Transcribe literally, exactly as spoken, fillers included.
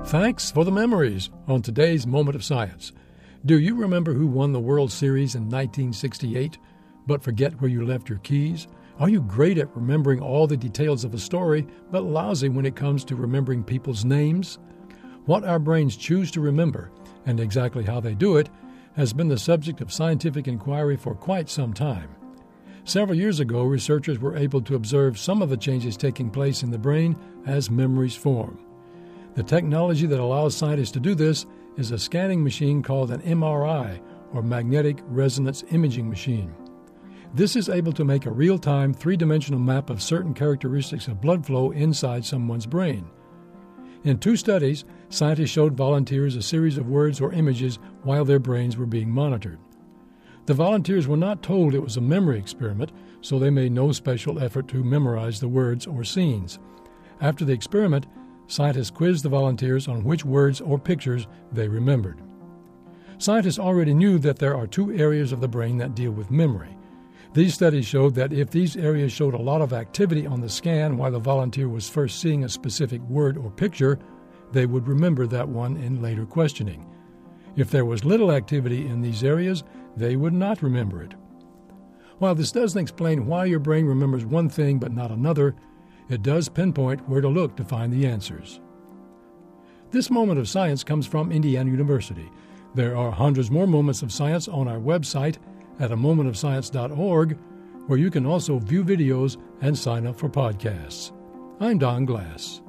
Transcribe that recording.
Thanks for the memories on today's Moment of Science. Do you remember who won the World Series in nineteen sixty-eight, but forget where you left your keys? Are you great at remembering all the details of a story, but lousy when it comes to remembering people's names? What our brains choose to remember, and exactly how they do it, has been the subject of scientific inquiry for quite some time. Several years ago, researchers were able to observe some of the changes taking place in the brain as memories form. The technology that allows scientists to do this is a scanning machine called an M R I, or magnetic resonance imaging machine. This is able to make a real-time, three-dimensional map of certain characteristics of blood flow inside someone's brain. In two studies, scientists showed volunteers a series of words or images while their brains were being monitored. The volunteers were not told it was a memory experiment, so they made no special effort to memorize the words or scenes. After the experiment, scientists quizzed the volunteers on which words or pictures they remembered. Scientists already knew that there are two areas of the brain that deal with memory. These studies showed that if these areas showed a lot of activity on the scan while the volunteer was first seeing a specific word or picture, they would remember that one in later questioning. If there was little activity in these areas, they would not remember it. While this doesn't explain why your brain remembers one thing but not another, it does pinpoint where to look to find the answers. This moment of science comes from Indiana University. There are hundreds more moments of science on our website at a moment of science dot org, where you can also view videos and sign up for podcasts. I'm Don Glass.